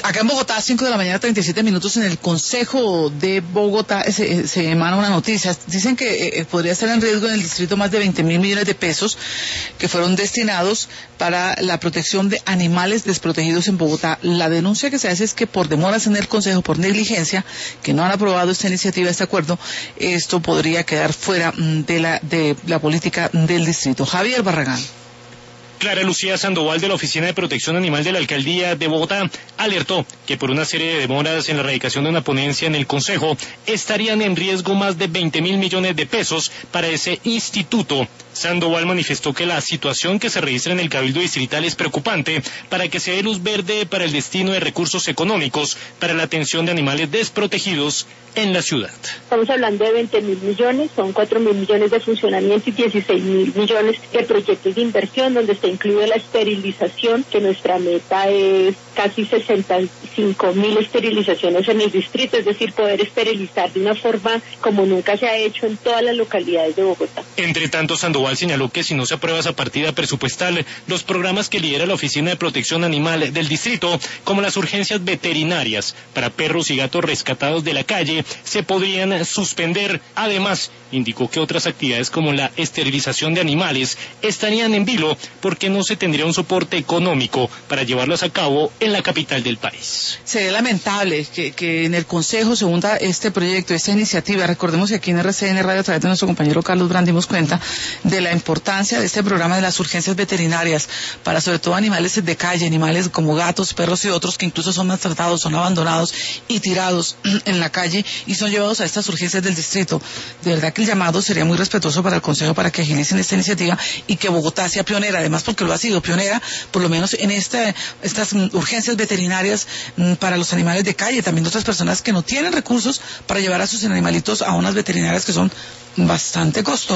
Acá en Bogotá, 5 de la mañana, 37 minutos, en el Consejo de Bogotá se emana una noticia. Dicen que podría estar en riesgo en el distrito más de 20.000 millones de pesos que fueron destinados para la protección de animales desprotegidos en Bogotá. La denuncia que se hace es que por demoras en el Consejo, por negligencia, que no han aprobado esta iniciativa, este acuerdo, esto podría quedar fuera de la política del distrito. Javier Barragán. Clara Lucía Sandoval, de la Oficina de Protección Animal de la Alcaldía de Bogotá, alertó que por una serie de demoras en la erradicación de una ponencia en el Consejo, estarían en riesgo más de 20.000 millones de pesos para ese instituto. Sandoval manifestó que la situación que se registra en el Cabildo Distrital es preocupante para que se dé luz verde para el destino de recursos económicos para la atención de animales desprotegidos en la ciudad. Estamos hablando de 20.000 millones, son 4.000 millones de funcionamiento y 16.000 millones de proyectos de inversión, donde está incluida la esterilización, que nuestra meta es casi 65.000 esterilizaciones en el distrito, es decir, poder esterilizar de una forma como nunca se ha hecho en todas las localidades de Bogotá. Entre tanto, Sandoval señaló que si no se aprueba esa partida presupuestal, los programas que lidera la Oficina de Protección Animal del distrito, como las urgencias veterinarias para perros y gatos rescatados de la calle, se podrían suspender. Además, indicó que otras actividades como la esterilización de animales estarían en vilo porque no se tendría un soporte económico para llevarlas a cabo en la capital del país. Sería lamentable que en el Consejo se hunda este proyecto, esta iniciativa. Recordemos que aquí en RCN Radio, a través de nuestro compañero Carlos Brand, dimos cuenta de la importancia de este programa de las urgencias veterinarias para sobre todo animales de calle, animales como gatos, perros y otros que incluso son maltratados, son abandonados y tirados en la calle y son llevados a estas urgencias del distrito. De verdad que el llamado sería muy respetuoso para el Consejo para que agilicen esta iniciativa y que Bogotá sea pionera, además porque lo ha sido pionera, por lo menos en estas urgencias veterinarias para los animales de calle, también de otras personas que no tienen recursos para llevar a sus animalitos a unas veterinarias que son bastante costosas.